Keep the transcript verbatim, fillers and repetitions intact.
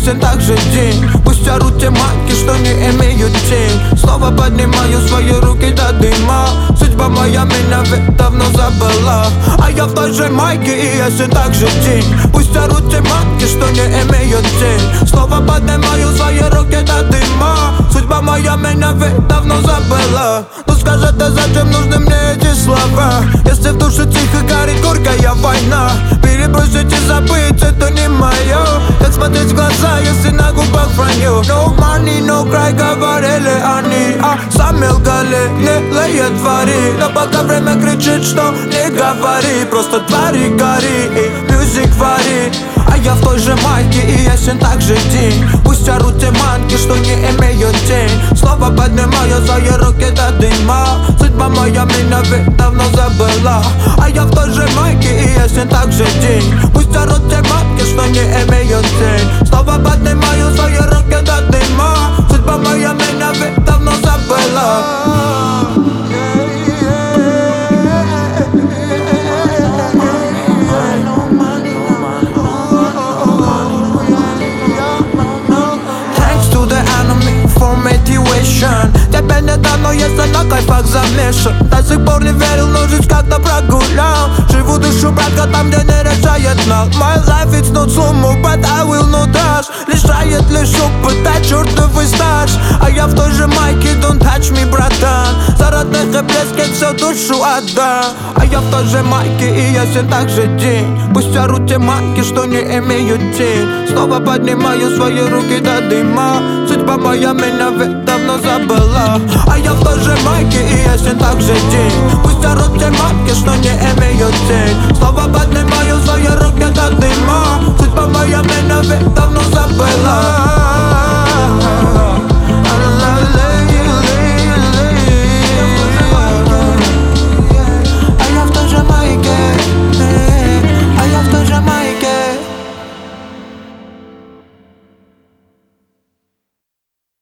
ясен также день. Пусть орут те манки, что не имеют тень. Снова поднимаю свои руки до дыма. Судьба моя меня ведь давно забыла. А я в той же майке и ясен также день. Пусть орут те манки, что не имеют тень. Снова поднимаю свои руки до дыма. Судьба моя меня ведь давно забыла. Ну скажи ты, зачем нужны мне эти слова? Если в душе тихо горит горькая война. Перебросить и забыть, это не мое. Как смотреть в глаза, если на губах вранье? No money, no cry, говорили они, а сами лгали, гнилые твари. Но пока время кричит, что не говори, просто твори, гори и мюзик вари. А я в той же майке и ясен также день. Пусть орут те манки, что не имеют тень. Снова поднимаю свои руки до дыма. Судьба моя меня ведь давно забыла. А я в той же майке и ясен также день. Пусть орут те манки, что не имеют тень. Снова поднимаю свои руки до дыма. Судьба моя меня ведь давно забыла. Тебя недавно, если на кайфах замешан. До сих пор не верил, но жизнь как-то прогулял. Живу, дышу, братка, там, где не решает нал. My life it's not slow-mo, but I will not dash. Лишает лишь опыт, а чертовый стаж. А я в той же майке, don't touch me, братан. За родных и близких всю душу отдам. А я в той же майке и ясен также день. Пусть орут те манки, что не имеют тень. Снова поднимаю свои руки до дыма. Судьба моя меня ведь давно забыла. А я в той же майке и ясен также день. Пусть орут те манки, что не имеют тень. Снова поднимаю свои руки до дыма. Судьба моя меня ведь давно забыла.